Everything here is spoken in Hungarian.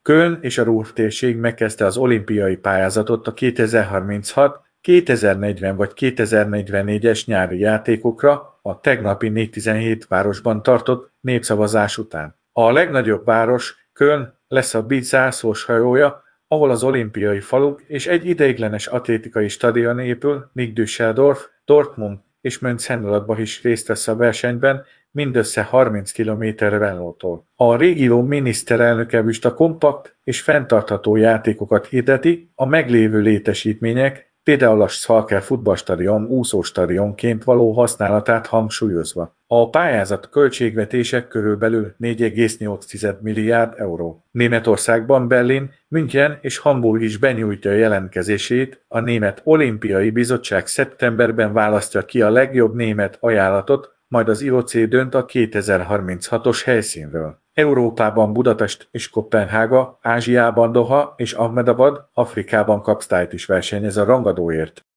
Köln és a Ruhr térség megkezdte az olimpiai pályázatot a 2036, 2040 vagy 2044-es nyári játékokra a tegnapi 417 városban tartott népszavazás után. A legnagyobb város, Köln, lesz a BIC zászlós hajója, ahol az olimpiai faluk és egy ideiglenes atlétikai stadion épül, míg Düsseldorf, Dortmund és Mönchengladbach is részt vesz a versenyben, mindössze 30 kilométerre Venlótól. A régió miniszterelnöke a kompakt és fenntartható játékokat hirdeti, a meglévő létesítmények, például a Schalke futballstadion úszóstadionként való használatát hangsúlyozva. A pályázat költségvetések körülbelül 4,8 milliárd euró. Németországban Berlin, München és Hamburg is benyújtja jelentkezését, a Német Olimpiai Bizottság szeptemberben választja ki a legjobb német ajánlatot, majd az IOC dönt a 2036-os helyszínről. Európában Budapest és Koppenhága, Ázsiában Doha és Ahmedabad, Afrikában Kapsztályt is versenyez a rangadóért.